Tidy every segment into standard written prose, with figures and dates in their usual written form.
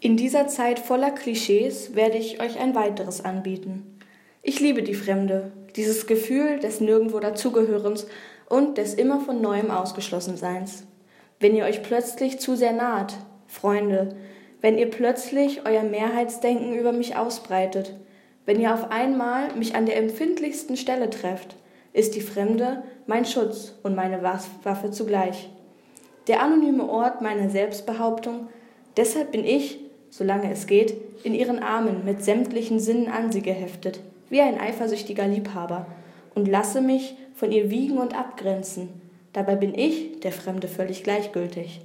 In dieser Zeit voller Klischees werde ich euch ein weiteres anbieten. Ich liebe die Fremde, dieses Gefühl des nirgendwo dazugehörens und des immer von Neuem Ausgeschlossenseins. Wenn ihr euch plötzlich zu sehr naht, Freunde, wenn ihr plötzlich euer Mehrheitsdenken über mich ausbreitet, wenn ihr auf einmal mich an der empfindlichsten Stelle trefft, ist die Fremde mein Schutz und meine Waffe zugleich. Der anonyme Ort meiner Selbstbehauptung, deshalb bin ich, solange es geht, in ihren Armen mit sämtlichen Sinnen an sie geheftet, wie ein eifersüchtiger Liebhaber, und lasse mich von ihr wiegen und abgrenzen. Dabei bin ich, der Fremde, völlig gleichgültig.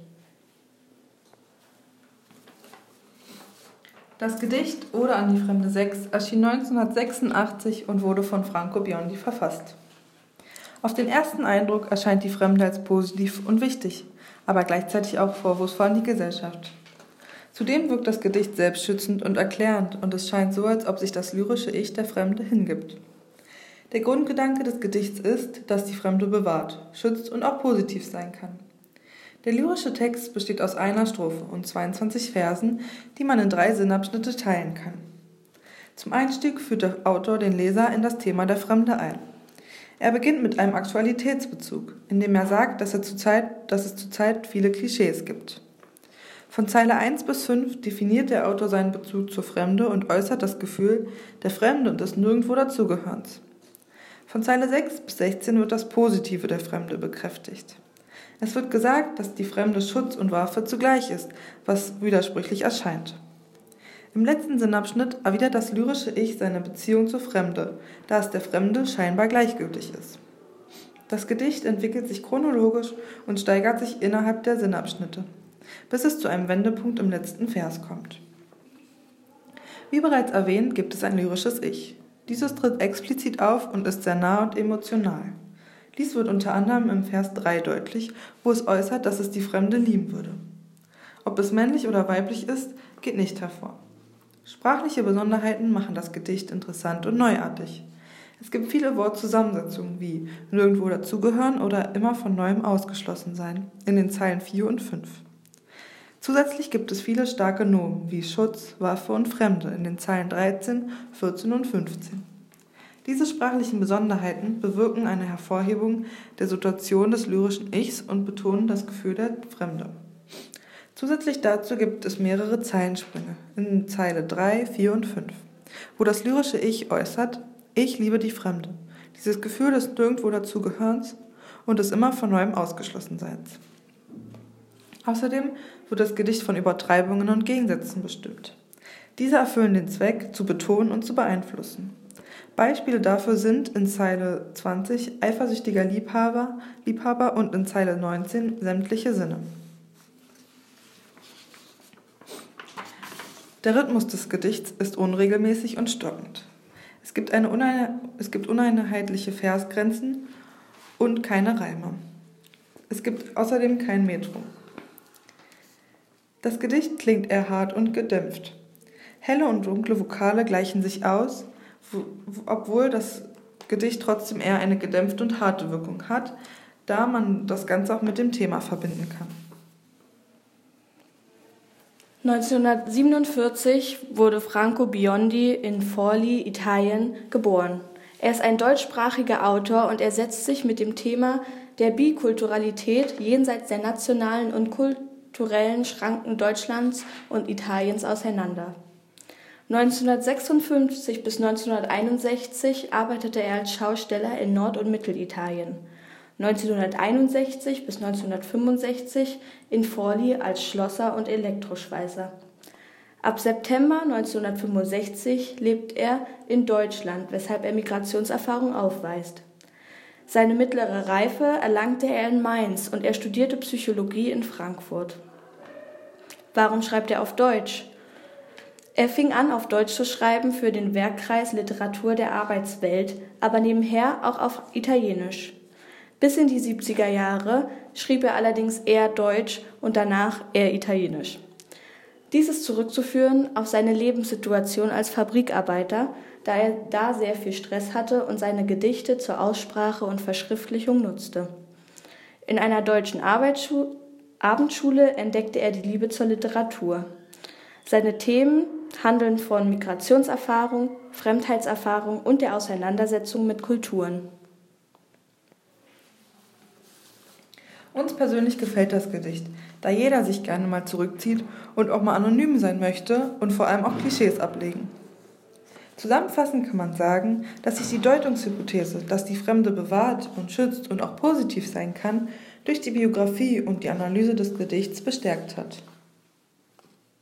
Das Gedicht Ode an die Fremde 6 erschien 1986 und wurde von Franco Biondi verfasst. Auf den ersten Eindruck erscheint die Fremde als positiv und wichtig, aber gleichzeitig auch vorwurfsvoll an die Gesellschaft. Zudem wirkt das Gedicht selbstschützend und erklärend und es scheint so, als ob sich das lyrische Ich der Fremde hingibt. Der Grundgedanke des Gedichts ist, dass die Fremde bewahrt, schützt und auch positiv sein kann. Der lyrische Text besteht aus einer Strophe und 22 Versen, die man in 3 Sinnabschnitte teilen kann. Zum Einstieg führt der Autor den Leser in das Thema der Fremde ein. Er beginnt mit einem Aktualitätsbezug, indem er sagt, dass es zurzeit viele Klischees gibt. Von Zeile 1 bis 5 definiert der Autor seinen Bezug zur Fremde und äußert das Gefühl der Fremde und des nirgendwo dazugehörens. Von Zeile 6 bis 16 wird das Positive der Fremde bekräftigt. Es wird gesagt, dass die Fremde Schutz und Waffe zugleich ist, was widersprüchlich erscheint. Im letzten Sinnabschnitt erwidert das lyrische Ich seine Beziehung zur Fremde, da es der Fremde scheinbar gleichgültig ist. Das Gedicht entwickelt sich chronologisch und steigert sich innerhalb der Sinnabschnitte, bis es zu einem Wendepunkt im letzten Vers kommt. Wie bereits erwähnt, gibt es ein lyrisches Ich. Dieses tritt explizit auf und ist sehr nah und emotional. Dies wird unter anderem im Vers 3 deutlich, wo es äußert, dass es die Fremde lieben würde. Ob es männlich oder weiblich ist, geht nicht hervor. Sprachliche Besonderheiten machen das Gedicht interessant und neuartig. Es gibt viele Wortzusammensetzungen wie nirgendwo dazugehören oder immer von Neuem ausgeschlossen sein in den Zeilen 4 und 5. Zusätzlich gibt es viele starke Nomen wie Schutz, Waffe und Fremde in den Zeilen 13, 14 und 15. Diese sprachlichen Besonderheiten bewirken eine Hervorhebung der Situation des lyrischen Ichs und betonen das Gefühl der Fremde. Zusätzlich dazu gibt es mehrere Zeilensprünge in Zeile 3, 4 und 5, wo das lyrische Ich äußert: Ich liebe die Fremde, dieses Gefühl des nirgendwo dazugehörens und des immer von Neuem Ausgeschlossenseins. Außerdem wird das Gedicht von Übertreibungen und Gegensätzen bestimmt. Diese erfüllen den Zweck, zu betonen und zu beeinflussen. Beispiele dafür sind in Zeile 20 eifersüchtiger Liebhaber und in Zeile 19 sämtliche Sinne. Der Rhythmus des Gedichts ist unregelmäßig und stockend. Es gibt uneinheitliche Versgrenzen und keine Reime. Es gibt außerdem kein Metrum. Das Gedicht klingt eher hart und gedämpft. Helle und dunkle Vokale gleichen sich aus, obwohl das Gedicht trotzdem eher eine gedämpfte und harte Wirkung hat, da man das Ganze auch mit dem Thema verbinden kann. 1947 wurde Franco Biondi in Forlì, Italien, geboren. Er ist ein deutschsprachiger Autor und er setzt sich mit dem Thema der Bikulturalität jenseits der nationalen und kulturellen Schranken Deutschlands und Italiens auseinander. 1956 bis 1961 arbeitete er als Schausteller in Nord- und Mittelitalien. 1961 bis 1965 in Forlì als Schlosser und Elektroschweißer. Ab September 1965 lebt er in Deutschland, weshalb er Migrationserfahrung aufweist. Seine mittlere Reife erlangte er in Mainz und er studierte Psychologie in Frankfurt. Warum schreibt er auf Deutsch? Er fing an, auf Deutsch zu schreiben für den Werkkreis Literatur der Arbeitswelt, aber nebenher auch auf Italienisch. Bis in die 70er Jahre schrieb er allerdings eher Deutsch und danach eher Italienisch. Dies ist zurückzuführen auf seine Lebenssituation als Fabrikarbeiter, da er da sehr viel Stress hatte und seine Gedichte zur Aussprache und Verschriftlichung nutzte. In einer deutschen Abendschule entdeckte er die Liebe zur Literatur. Seine Themen handeln von Migrationserfahrung, Fremdheitserfahrung und der Auseinandersetzung mit Kulturen. Uns persönlich gefällt das Gedicht, da jeder sich gerne mal zurückzieht und auch mal anonym sein möchte und vor allem auch Klischees ablegen. Zusammenfassend kann man sagen, dass sich die Deutungshypothese, dass die Fremde bewahrt und schützt und auch positiv sein kann, durch die Biografie und die Analyse des Gedichts bestärkt hat.